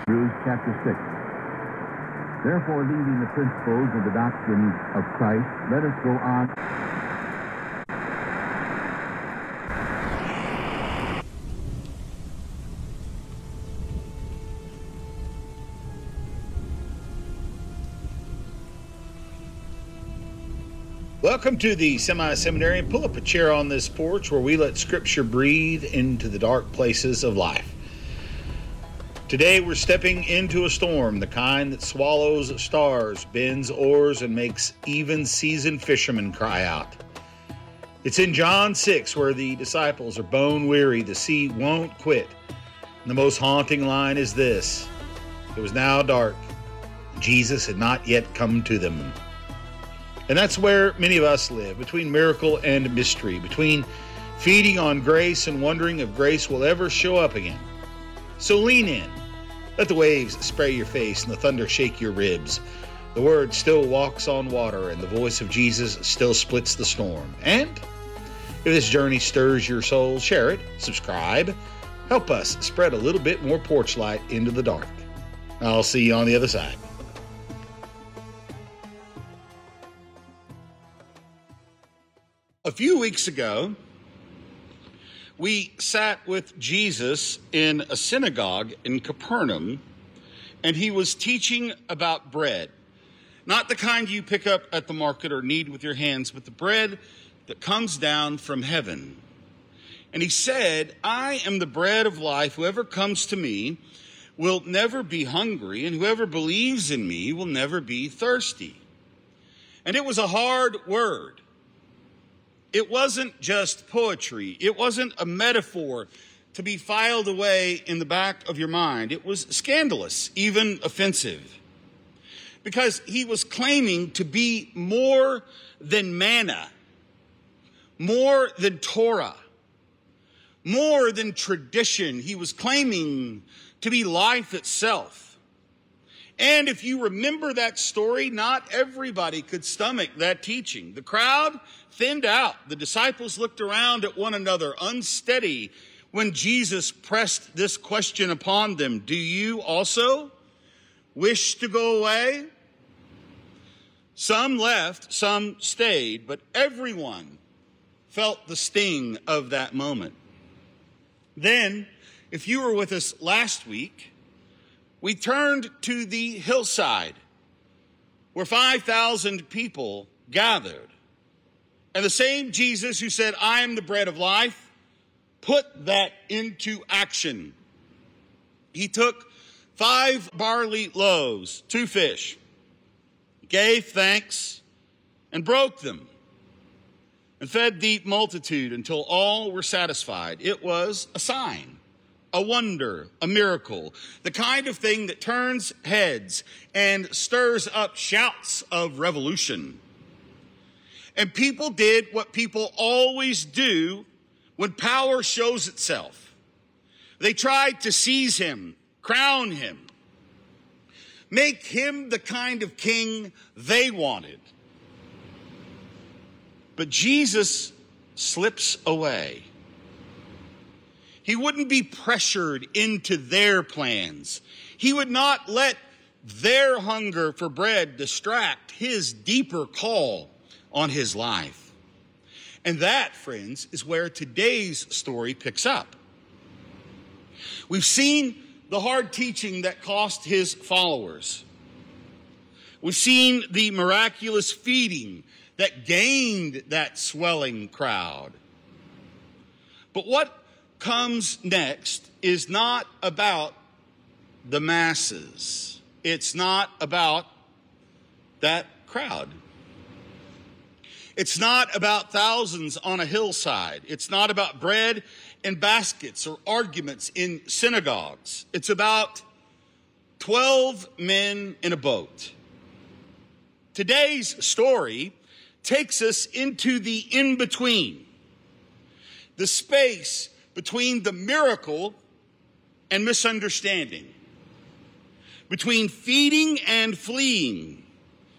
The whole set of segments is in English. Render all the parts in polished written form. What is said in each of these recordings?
Hebrews chapter 6. Therefore, leaving the principles of the doctrine of Christ, let us go on. Welcome to the Semi-Seminary. Pull up a chair on this porch where we let Scripture breathe into the dark places of life. Today we're stepping into a storm, the kind that swallows stars, bends oars, and makes even seasoned fishermen cry out. It's in John 6 where the disciples are bone weary. The sea won't quit. And the most haunting line is this: it was now dark. Jesus had not yet come to them. And that's where many of us live, between miracle and mystery, between feeding on grace and wondering if grace will ever show up again. So lean in. Let the waves spray your face and the thunder shake your ribs. The Word still walks on water and the voice of Jesus still splits the storm. And if this journey stirs your soul, share it, subscribe, help us spread a little bit more porch light into the dark. I'll see you on the other side. A few weeks ago, we sat with Jesus in a synagogue in Capernaum, and he was teaching about bread. Not the kind you pick up at the market or knead with your hands, but the bread that comes down from heaven. And he said, "I am the bread of life. Whoever comes to me will never be hungry, and whoever believes in me will never be thirsty." And it was a hard word. It wasn't just poetry. It wasn't a metaphor to be filed away in the back of your mind. It was scandalous, even offensive, because he was claiming to be more than manna, more than Torah, more than tradition. He was claiming to be life itself. And if you remember that story, not everybody could stomach that teaching. The crowd thinned out. The disciples looked around at one another, unsteady, when Jesus pressed this question upon them: "Do you also wish to go away?" Some left, some stayed, but everyone felt the sting of that moment. Then, if you were with us last week, we turned to the hillside where 5,000 people gathered. And the same Jesus who said, "I am the bread of life," put that into action. He took 5 barley loaves, 2 fish, gave thanks, and broke them, and fed the multitude until all were satisfied. It was a sign, a wonder, a miracle, the kind of thing that turns heads and stirs up shouts of revolution. And people did what people always do when power shows itself. They tried to seize him, crown him, make him the kind of king they wanted. But Jesus slips away. He wouldn't be pressured into their plans. He would not let their hunger for bread distract his deeper call on his life. And that, friends, is where today's story picks up. We've seen the hard teaching that cost his followers. We've seen the miraculous feeding that gained that swelling crowd. But what comes next is not about the masses. It's not about that crowd. It's not about thousands on a hillside. It's not about bread in baskets or arguments in synagogues. It's about 12 men in a boat. Today's story takes us into the in-between, the space between the miracle and misunderstanding, between feeding and fleeing,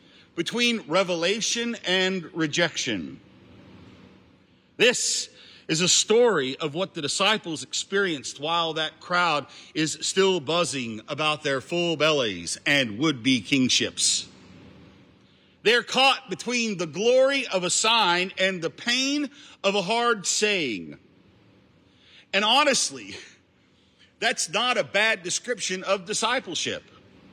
between revelation and rejection. This is a story of what the disciples experienced while that crowd is still buzzing about their full bellies and would-be kingships. They're caught between the glory of a sign and the pain of a hard saying. And honestly, that's not a bad description of discipleship.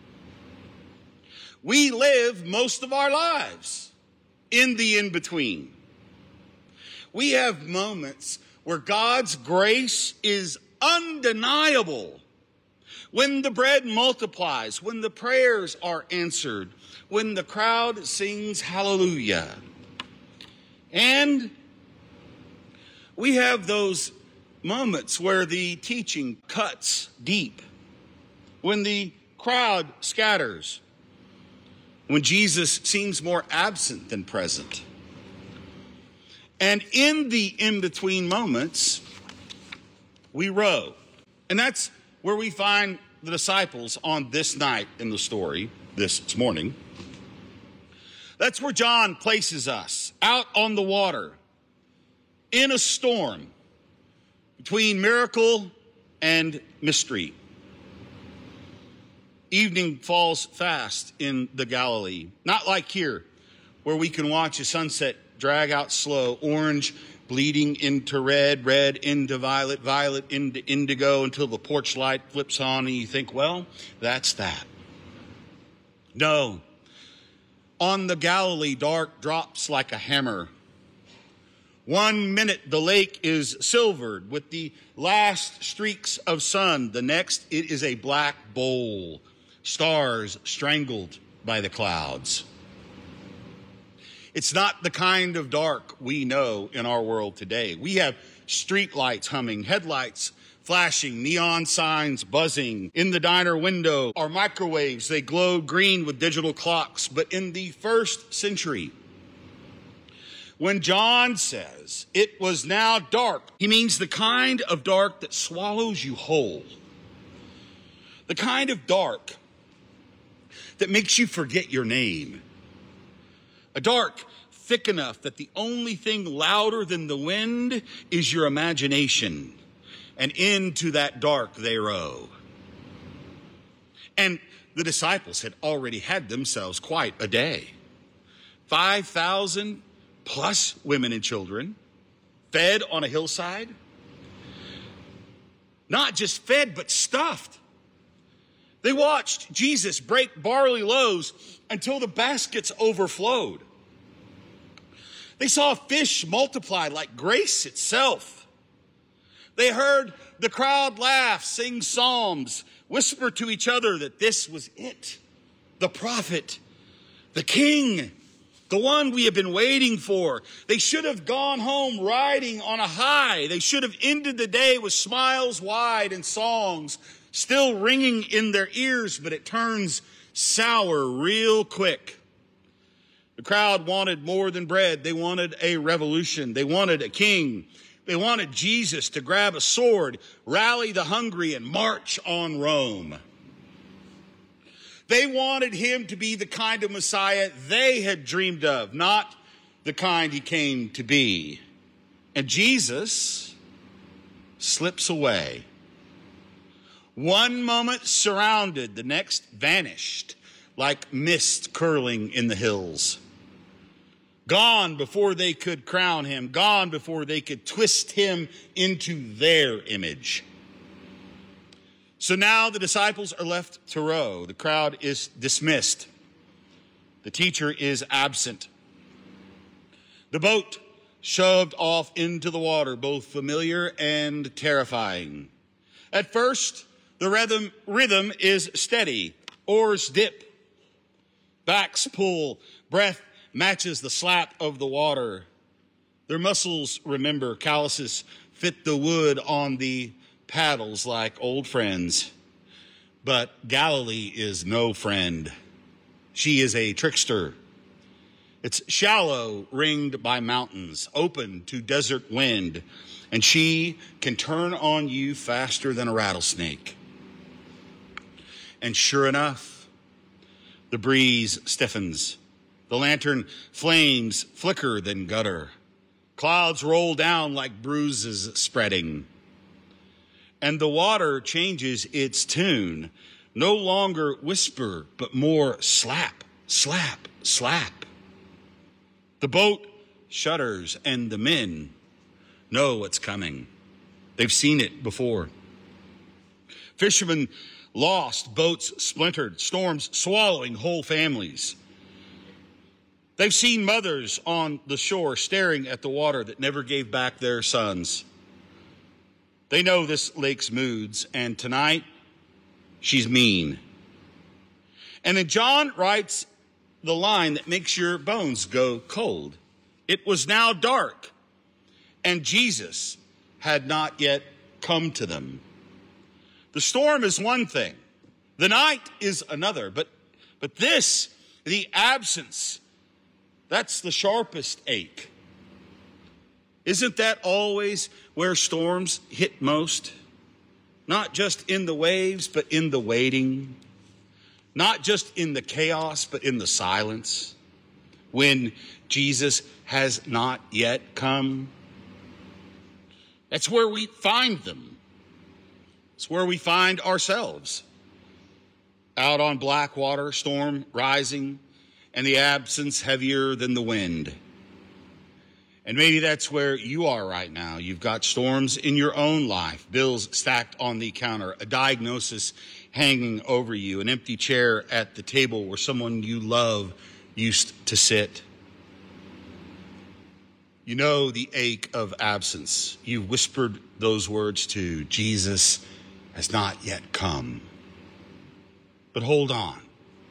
We live most of our lives in the in-between. We have moments where God's grace is undeniable. When the bread multiplies, when the prayers are answered, when the crowd sings hallelujah. And we have those moments where the teaching cuts deep, when the crowd scatters, when Jesus seems more absent than present. And in the in-between moments, we row. And that's where we find the disciples on this night in the story, this morning. That's where John places us, out on the water, in a storm, between miracle and mystery. Evening falls fast in the Galilee, not like here, where we can watch a sunset drag out slow, orange bleeding into red, red into violet, violet into indigo, until the porch light flips on and you think, well, that's that. No. On the Galilee, dark drops like a hammer. 1 minute, the lake is silvered with the last streaks of sun. The next, it is a black bowl, stars strangled by the clouds. It's not the kind of dark we know in our world today. We have street lights humming, headlights flashing, neon signs buzzing. In the diner window are microwaves. They glow green with digital clocks. But in the first century, when John says it was now dark, he means the kind of dark that swallows you whole. The kind of dark that makes you forget your name. A dark thick enough that the only thing louder than the wind is your imagination. And into that dark they row. And the disciples had already had themselves quite a day. 5,000 plus women and children fed on a hillside. Not just fed, but stuffed. They watched Jesus break barley loaves until the baskets overflowed. They saw fish multiply like grace itself. They heard the crowd laugh, sing psalms, whisper to each other that this was it, the prophet, the king, the one we have been waiting for. They should have gone home riding on a high. They should have ended the day with smiles wide and songs still ringing in their ears, but it turns sour real quick. The crowd wanted more than bread. They wanted a revolution. They wanted a king. They wanted Jesus to grab a sword, rally the hungry, and march on Rome. They wanted him to be the kind of Messiah they had dreamed of, not the kind he came to be. And Jesus slips away. One moment surrounded, the next vanished like mist curling in the hills. Gone before they could crown him, gone before they could twist him into their image. So now the disciples are left to row. The crowd is dismissed. The teacher is absent. The boat shoved off into the water, both familiar and terrifying. At first, the rhythm is steady. Oars dip. Backs pull. Breath matches the slap of the water. Their muscles remember. Calluses fit the wood on the paddles like old friends. But Galilee is no friend. She is a trickster. It's shallow, ringed by mountains, open to desert wind, and she can turn on you faster than a rattlesnake. And sure enough, the breeze stiffens. The lantern flames flicker, then gutter. Clouds roll down like bruises spreading. And the water changes its tune. No longer whisper, but more slap, slap, slap. The boat shudders and the men know what's coming. They've seen it before. Fishermen lost, boats splintered, storms swallowing whole families. They've seen mothers on the shore staring at the water that never gave back their sons. They know this lake's moods, and tonight, she's mean. And then John writes the line that makes your bones go cold. It was now dark, and Jesus had not yet come to them. The storm is one thing. The night is another. But this, the absence, that's the sharpest ache. Isn't that always where storms hit most? Not just in the waves, but in the waiting. Not just in the chaos, but in the silence. When Jesus has not yet come. That's where we find them. It's where we find ourselves. Out on black water, storm rising, and the absence heavier than the wind. And maybe that's where you are right now. You've got storms in your own life, bills stacked on the counter, a diagnosis hanging over you, an empty chair at the table where someone you love used to sit. You know the ache of absence. You whispered those words to Jesus has not yet come. But hold on,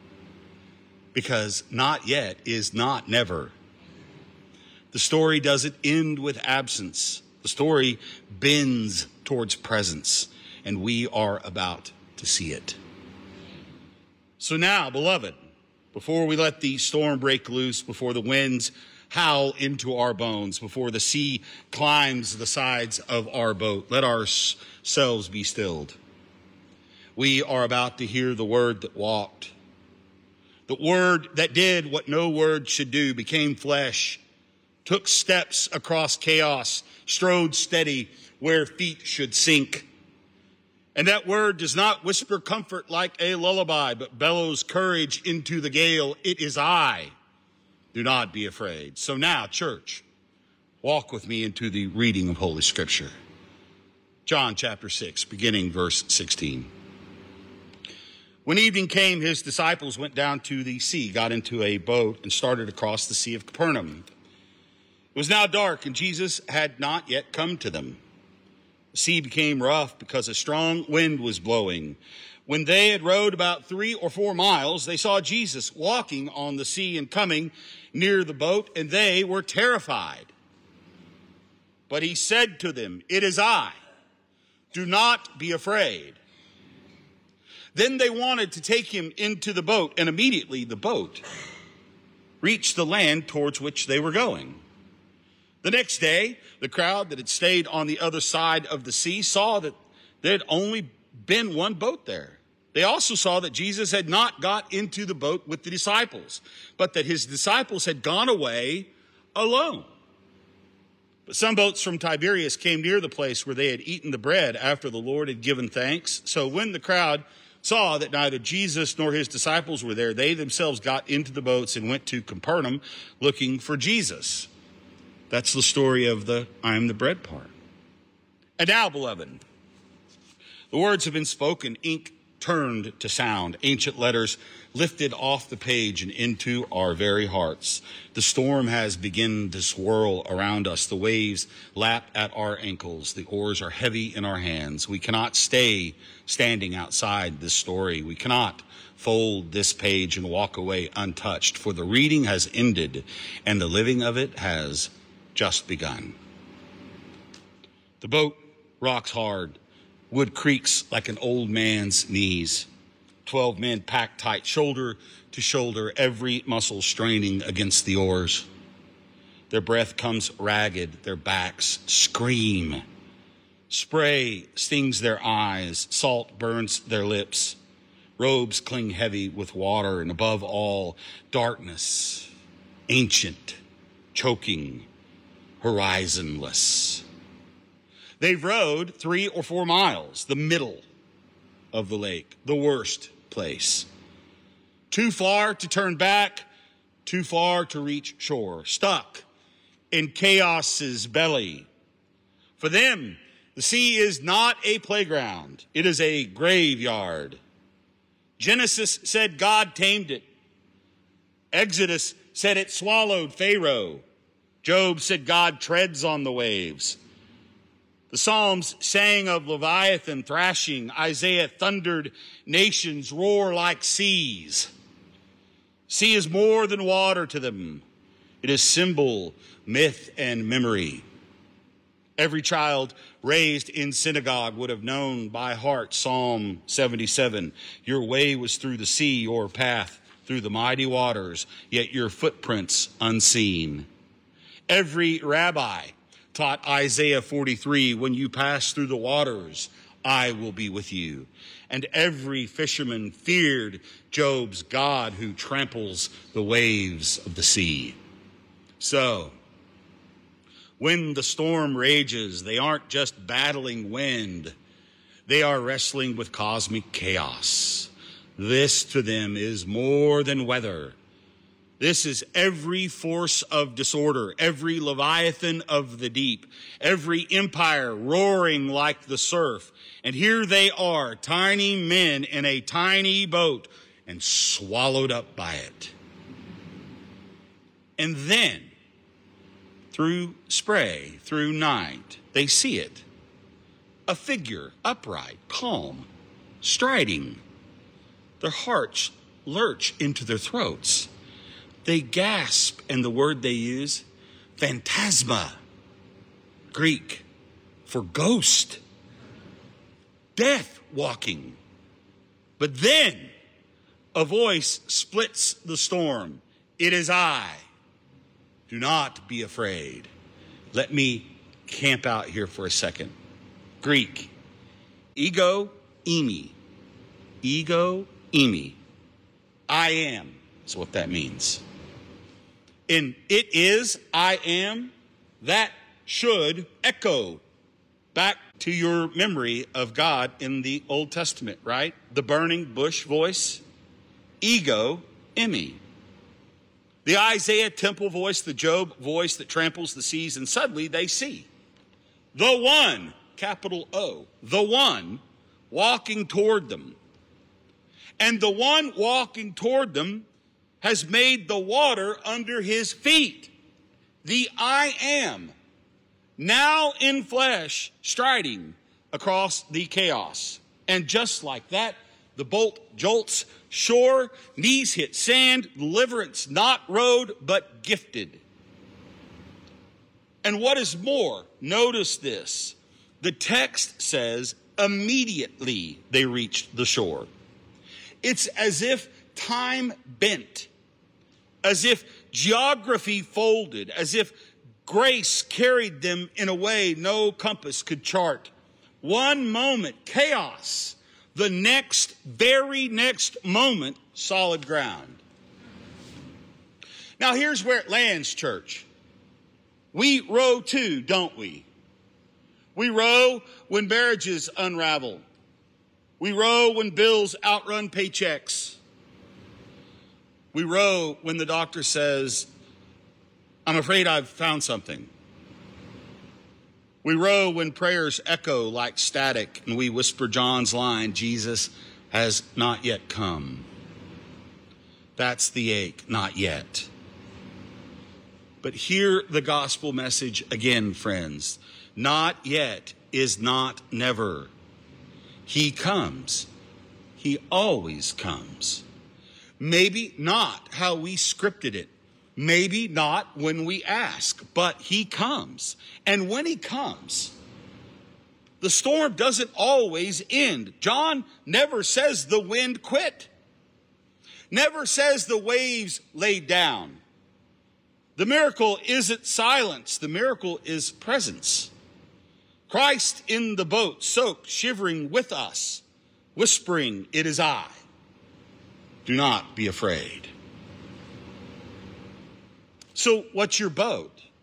because not yet is not never. The story doesn't end with absence. The story bends towards presence, and we are about to see it. So now, beloved, before we let the storm break loose, before the winds howl into our bones, before the sea climbs the sides of our boat, let ourselves be stilled. We are about to hear the word that walked, the word that did what no word should do, became flesh, took steps across chaos, strode steady where feet should sink. And that word does not whisper comfort like a lullaby, but bellows courage into the gale. It is I. Do not be afraid. So now, church, walk with me into the reading of Holy Scripture. John chapter 6, beginning verse 16. When evening came, his disciples went down to the sea, got into a boat, and started across the Sea of Capernaum. It was now dark, and Jesus had not yet come to them. The sea became rough because a strong wind was blowing. When they had rowed about 3 or 4 miles, they saw Jesus walking on the sea and coming near the boat, and they were terrified. But he said to them, "It is I. Do not be afraid." Then they wanted to take him into the boat, and immediately the boat reached the land towards which they were going. The next day, the crowd that had stayed on the other side of the sea saw that there had only been one boat there. They also saw that Jesus had not got into the boat with the disciples, but that his disciples had gone away alone. But some boats from Tiberias came near the place where they had eaten the bread after the Lord had given thanks. So when the crowd saw that neither Jesus nor his disciples were there, they themselves got into the boats and went to Capernaum looking for Jesus. That's the story of the I am the bread part. And now, beloved, the words have been spoken, ink turned to sound, ancient letters lifted off the page and into our very hearts. The storm has begun to swirl around us. The waves lap at our ankles. The oars are heavy in our hands. We cannot stay standing outside this story. We cannot fold this page and walk away untouched, for the reading has ended and the living of it has just begun. The boat rocks hard. Wood creaks like an old man's knees. 12 men packed tight, shoulder to shoulder, every muscle straining against the oars. Their breath comes ragged, their backs scream. Spray stings their eyes, salt burns their lips. Robes cling heavy with water, and above all, darkness, ancient, choking, horizonless. They've rowed 3 or 4 miles, the middle of the lake, the worst place. Too far to turn back, too far to reach shore, stuck in chaos's belly. For them, the sea is not a playground. It is a graveyard. Genesis said God tamed it. Exodus said it swallowed Pharaoh. Job said God treads on the waves. The Psalms sang of Leviathan thrashing. Isaiah thundered, nations roar like seas. Sea is more than water to them. It is symbol, myth, and memory. Every child raised in synagogue would have known by heart Psalm 77. Your way was through the sea, your path through the mighty waters, yet your footprints unseen. Every rabbi taught Isaiah 43, when you pass through the waters, I will be with you. And every fisherman feared Job's God who tramples the waves of the sea. So, when the storm rages, they aren't just battling wind. They are wrestling with cosmic chaos. This to them is more than weather. This is every force of disorder, every leviathan of the deep, every empire roaring like the surf. And here they are, tiny men in a tiny boat and swallowed up by it. And then, through spray, through night, they see it. A figure, upright, calm, striding. Their hearts lurch into their throats. They gasp, and the word they use, phantasma, Greek for ghost, death walking. But then a voice splits the storm. It is I. Do not be afraid. Let me camp out here for a second. Greek, ego eimi. Ego eimi. I am is what that means. In it is, I am, that should echo back to your memory of God in the Old Testament, right? The burning bush voice, ego eimi. The Isaiah temple voice, the Job voice that tramples the seas, and suddenly they see the one, capital O, the one walking toward them. And the one walking toward them has made the water under his feet. The I am, now in flesh, striding across the chaos. And just like that, the boat jolts shore, knees hit sand, deliverance not rowed, but gifted. And what is more, notice this. The text says, immediately they reached the shore. It's as if time bent, as if geography folded, as if grace carried them in a way no compass could chart. One moment, chaos. The very next moment, solid ground. Now here's where it lands, church. We row too, don't we? We row when marriages unravel. We row when bills outrun paychecks. We row when the doctor says, I'm afraid I've found something. We row when prayers echo like static and we whisper John's line, Jesus has not yet come. That's the ache, not yet. But hear the gospel message again, friends. Not yet is not never. He comes. He always comes. Maybe not how we scripted it. Maybe not when we ask, but he comes. And when he comes, the storm doesn't always end. John never says the wind quit. Never says the waves laid down. The miracle isn't silence. The miracle is presence. Christ in the boat, soaked, shivering with us, whispering, it is I. Do not be afraid. So what's your boat?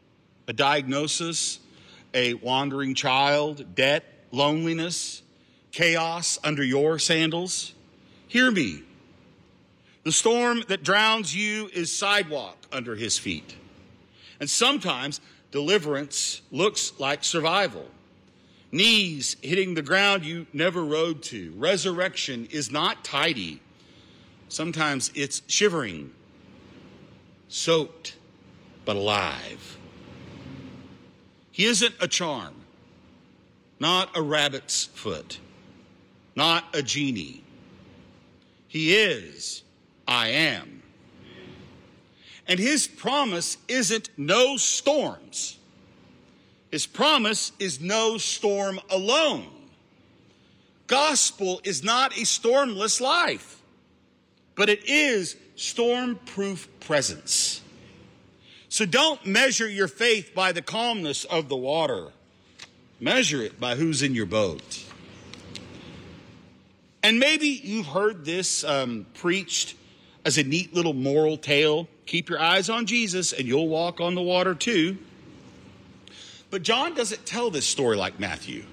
a diagnosis, a wandering child, debt, loneliness, chaos under your sandals? Hear me. The storm that drowns you is sidewalk under his feet. And sometimes deliverance looks like survival. Knees hitting the ground you never rode to. Resurrection is not tidy. Sometimes it's shivering, soaked, but alive. He isn't a charm, not a rabbit's foot, not a genie. He is, I am. And his promise isn't no storms. His promise is no storm alone. Gospel is not a stormless life, but it is storm-proof presence. So don't measure your faith by the calmness of the water. Measure it by who's in your boat. And maybe you've heard this preached as a neat little moral tale. Keep your eyes on Jesus and you'll walk on the water too. But John doesn't tell this story like Matthew.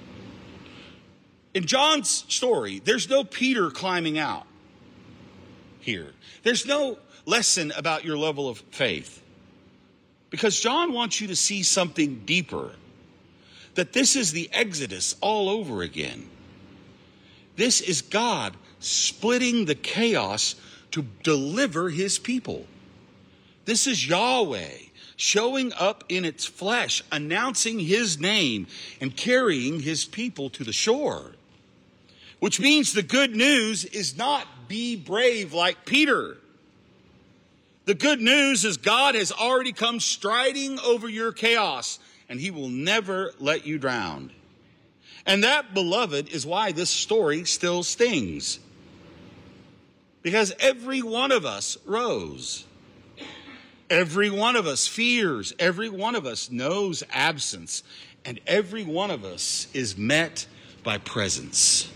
In John's story, there's no Peter climbing out here. There's no lesson about your level of faith. Because John wants you to see something deeper. That this is the Exodus all over again. This is God splitting the chaos to deliver his people. This is Yahweh showing up in its flesh, announcing his name and carrying his people to the shore. Which means the good news is not be brave like Peter. The good news is God has already come striding over your chaos, and he will never let you drown. And that, beloved, is why this story still stings. Because every one of us rose. Every one of us fears. Every one of us knows absence. And every one of us is met by presence.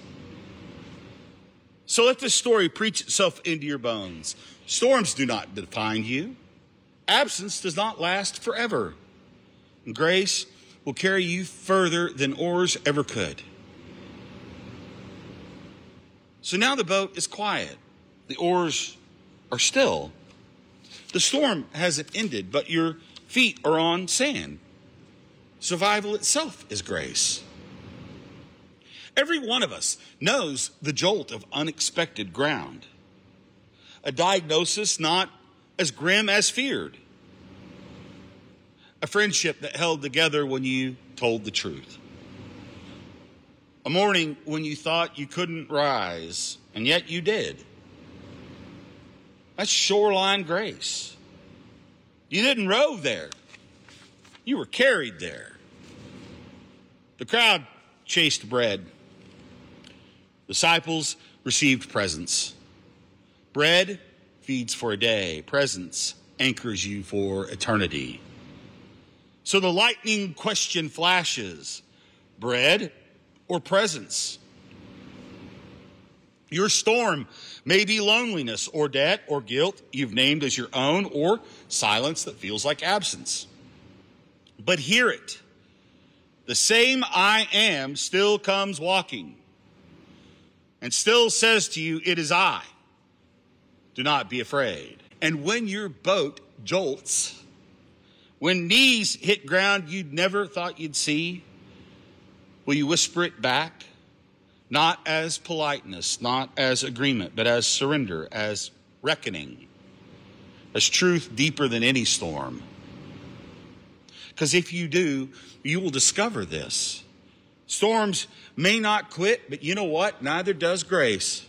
So let this story preach itself into your bones. Storms do not define you. Absence does not last forever. And grace will carry you further than oars ever could. So now the boat is quiet. The oars are still. The storm hasn't ended, but your feet are on sand. Survival itself is grace. Every one of us knows the jolt of unexpected ground. A diagnosis not as grim as feared. A friendship that held together when you told the truth. A morning when you thought you couldn't rise, and yet you did. That's shoreline grace. You didn't row there. You were carried there. The crowd chased bread. Disciples received presents. Bread feeds for a day. Presence anchors you for eternity. So the lightning question flashes. Bread or presence? Your storm may be loneliness or debt or guilt you've named as your own, or silence that feels like absence. But hear it. The same I am still comes walking and still says to you, it is I. Do not be afraid. And when your boat jolts, when knees hit ground you'd never thought you'd see, will you whisper it back? Not as politeness, not as agreement, but as surrender, as reckoning, as truth deeper than any storm. Because if you do, you will discover this. Storms may not quit, but you know what? Neither does grace.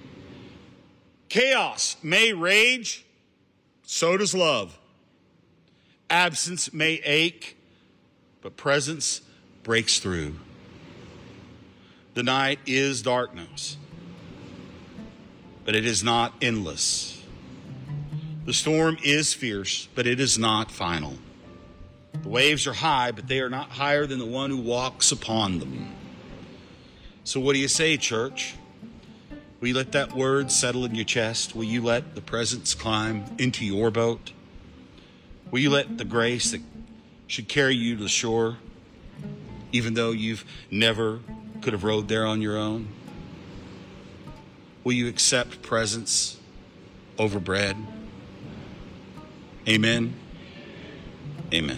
Chaos may rage, so does love. Absence may ache, but presence breaks through. The night is darkness, but it is not endless. The storm is fierce, but it is not final. The waves are high, but they are not higher than the one who walks upon them. So what do you say, church? Will you let that word settle in your chest? Will you let the presence climb into your boat? Will you let the grace that should carry you to the shore, even though you've never could have rowed there on your own? Will you accept presence over bread? Amen. Amen.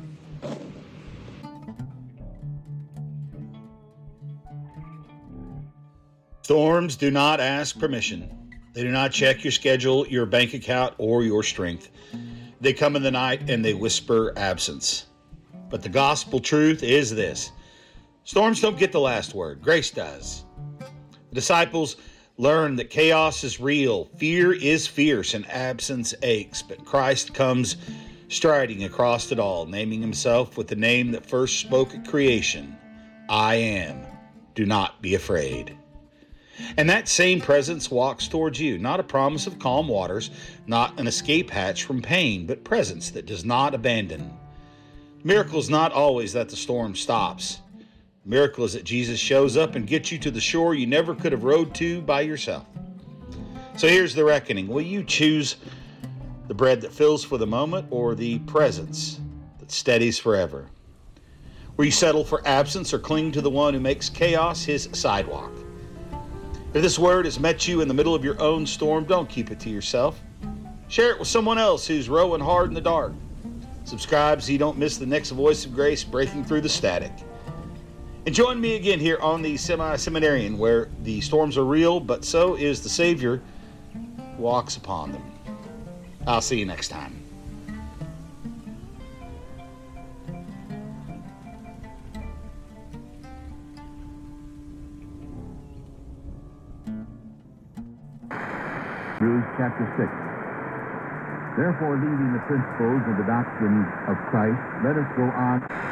Storms do not ask permission. They do not check your schedule, your bank account, or your strength. They come in the night and they whisper absence. But the gospel truth is this: storms don't get the last word. Grace does. The disciples learned that chaos is real, fear is fierce, and absence aches. But Christ comes striding across it all, naming himself with the name that first spoke at creation: I am. Do not be afraid. And that same presence walks towards you, not a promise of calm waters, not an escape hatch from pain, but presence that does not abandon. Miracle is not always that the storm stops. Miracle is that Jesus shows up and gets you to the shore you never could have rowed to by yourself. So here's the reckoning. Will you choose the bread that fills for the moment or the presence that steadies forever? Will you settle for absence or cling to the one who makes chaos his sidewalk? If this word has met you in the middle of your own storm, don't keep it to yourself. Share it with someone else who's rowing hard in the dark. Subscribe so you don't miss the next voice of grace breaking through the static. And join me again here on the Semi-Seminarian, where the storms are real, but so is the Savior who walks upon them. I'll see you next time. Hebrews chapter 6. Therefore, leaving the principles of the doctrine of Christ, let us go on.